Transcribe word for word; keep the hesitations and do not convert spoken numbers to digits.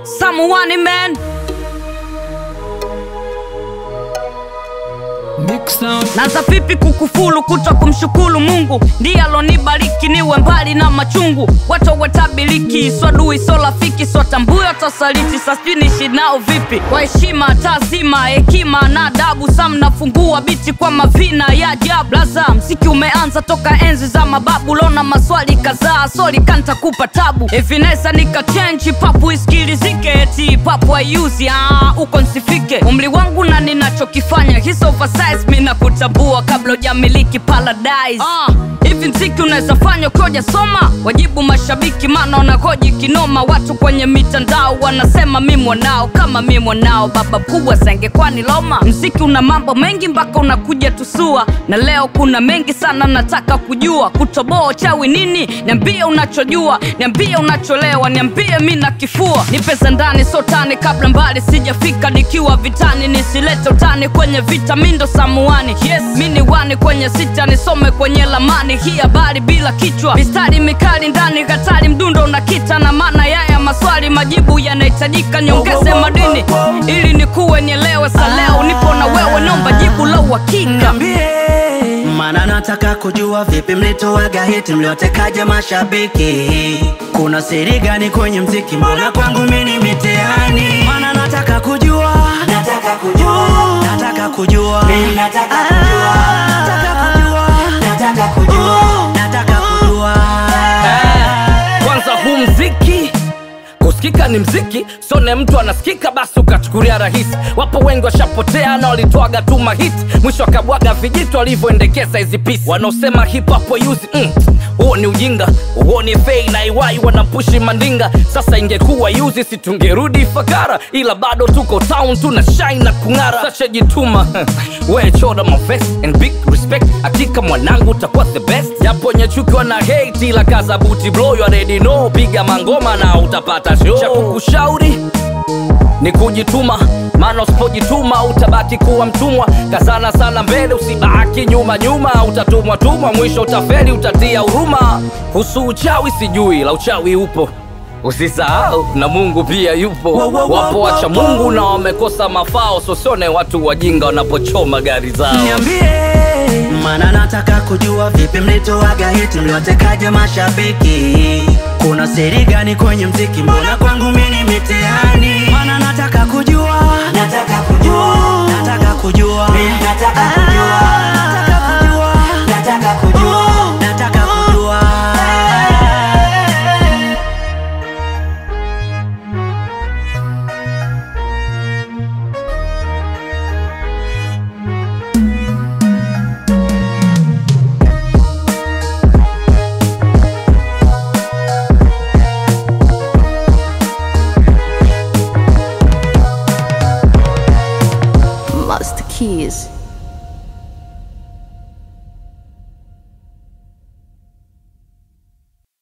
Someone man. Naanza vipi kukufulu kuto kumshukuru Mungu, ndiye alonibariki niwe mbali na machungu. Watu watabiliki, so adui so rafiki, so tambua tosaliti, sasijui niishi nao vipi. Kwa heshima tazima, hekima na adabu, sam nafungua biti kwa mavina ya ajabu. Blaza mziki umeanza toka enzi za mababu, lona maswali kadhaa, sorry kanta kupa tabu. Evinesa nika change, papu iskilizike, eti papu ayuzi, ah, uko nsifike. Umri wangu na ninachokifanya, his oversize, mina kutambua kabla hujamiliki paradise. Ah, hivi mziki unaweza fanya koja soma? Wajibu mashabiki maana wanahoji kinoma. Watu kwenye mitandao wanasema mimi mwanao, kama mimi mwanao baba mkubwa sangekuwa ni loma. Mziki una mambo mengi mpaka unakuja tusua, na leo kuna mengi sana nataka kujua. Kutoboa chawi nini? Niambie unachojua, niambie unacholewa, niambie mimi na kifua. Nipesa ndani sotani kabla mbali sijafika, nikiwa vitani nisilete utani kwenye vita mindo samuani. Yes, mini wani kwenye sita nisome kwenye lamani. Hii habari bila kichwa, mistari mikali ndani hatari, mdundo unakita na maana ya maswali majibu yanahitajika. Nyongeze madini ili nikuwe nielewe, saleo nipo na wewe naomba jibu la uhakika. Mana nataka kujua vipi mlitoaga hiti, mliotekaje mashabiki? Kuna siri gani kwenye mziki, mbona kwangu mimi mitihani? Mana nataka kujua, nataka kujua, nataka kujua, mimi nataka kujua, nataka kujua, nataka kujua, nataka kujua. Kwanza huu mziki kusikika ni mziki, sone mtu anasikika basi ukachukulia rahisi. Wapo wengi washapotea na walitoaga tu mahiti, mwisho akabwaga vijito walivyoendekeza hizi pisi. Wanaosema hip hop wayuzi, mm, huo ni ujinga, huo ni fei na iwai wanapushi mandinga. Sasa ingekuwa yuzi si tungerudi Fakara, ila bado tuko town tuna shine na kungara. Sasha jituma, we choda my vest and big respect, hakika mwanangu utakuwa the best. Japo nyechuki wana hate ila kaza buti blow, you already know, piga mangoma na utapata show. Cha kukushauri ni kujituma, maana usipojituma utabaki kuwa mtumwa. Kazana sana mbele usibaki nyuma nyuma, utatumwa tumwa mwisho utafeli utatia huruma. Husu uchawi sijui la uchawi upo, usisahau na Mungu pia yupo. Wapo wacha Mungu na wamekosa mafao, sosione watu wajinga wanapochoma gari zao. Niambie, mana nataka kujua vipi mlitoaga hiti, mliotekaje mashabiki? Kuna siri gani kwenye mziki, mbona kwangu mimi mitihani? Mana nataka kujua, nataka kujua, nataka kujua, mimi nataka kujua, nataka kujua, nataka kujua, nataka kujua. Master Keys.